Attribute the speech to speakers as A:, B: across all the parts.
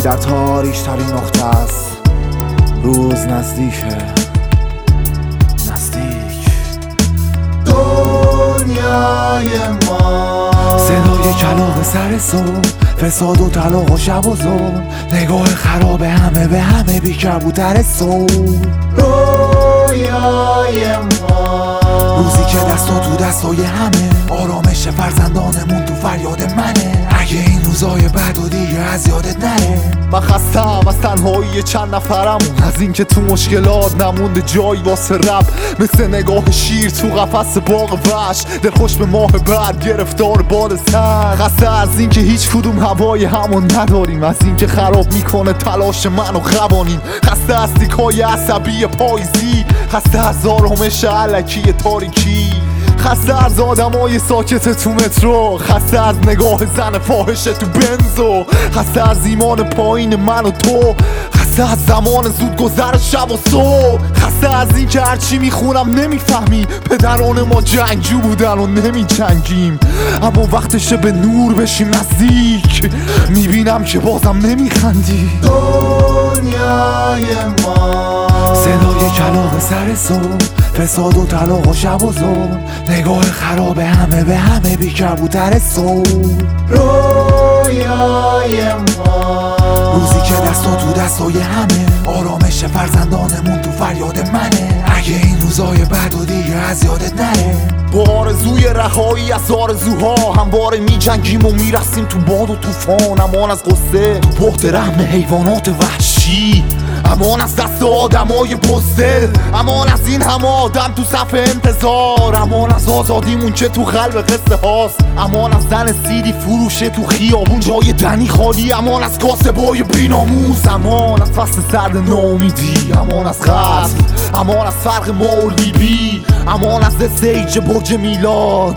A: شبی در تاریک ترین نقطه است. روز نزدیکه، نزدیک دنیای ما. صدای کلاغ سر صبح، فساد و طلاق و شب و ظلم، نگاه خراب همه به همه، بی کبوتر صبح. رویای ما، روزی که دستا تو دستای همه، آرامش فرزندانمون تو فریاد منه. اگه این روزای بعد و دیگه از یادت نره. من خستم از تنهایی چند نفرمون، از این که تو مشکلات نمونده جایی واسه رب. مثل نگاه شیر تو قفس باغ وحش، دلخوش به ماه بعد گرفتار باد سر. خسته از این که هیچ کدوم هوای همون نداریم، از این که خراب میکنه تلاش من و قوانین. خسته از تیکای عصبی پاییزی، خسته از آرامش علکی تاریکی، خسته از آدمای ساکت تو مترو، خسته از نگاه زن فاحشه تو بنزو، خسته از ایمان پایین من و تو، خسته از زمان زود گذر شب و صبح، خسته از این که هرچی میخونم نمیفهمی. پدران ما جنگجو بودن و نمی جنگیم، اما وقتشه به نور بشیم نزدیک. میبینم که بازم نمیخندی. دنیای ما، صدای کلاغ سر صبح، فساد و طلاق و شب و ظلم، نگاه خراب همه به همه، بی کبوتر صبح. رویای ما، روزی که دستا تو دستای همه، آرامش فرزندانمون تو فریاد منه. اگه این روزای بعد و دیگه از یادت نره. با آرزوی رهایی از آرزوها همواره می جنگیم و میرسیم تو باد و طوفان. امان از قصه تو پخت رحم حیوانات وحشی، امان از دست آدمای بزدل، امان از این همه آدم تو صف انتظار، امان از آزادیمون که تو قلب قصه هاست، امان از زن سیدی فروشه تو خیابون جای دنی خالی، امان از کاسبای بیناموس، امان از فصل سرد ناامیدی، امان از قتل، امان از فرق ما و لیبی، امان از استیج برج میلاد.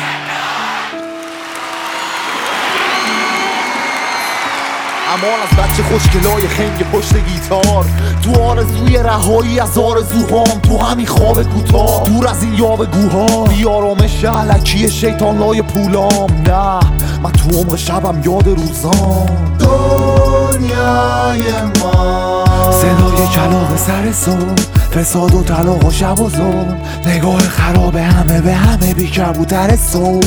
A: امان از بچه خوشگلای خنگ پشت گیتار، تو آرزوی رهایی از آرزوهام، تو همین خواب کوتاه، دور از این یاوه‌گوها، بی آرامش علکی شیطان لای پولام. نه من تو عمق شبم یاد روزام. دنیای ما، صدای کلاغ سر صبح، فساد و طلاق و شب و ظلم، نگاه خراب همه به همه، بی کبوتر صبح.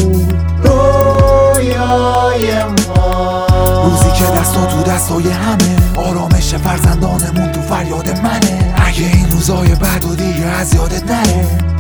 A: رویای ما، روزی که دستا تو دستای همه، آرامش فرزندانمون تو فریاد منه. اگه این روزای بعد و دیگه از یادت نره.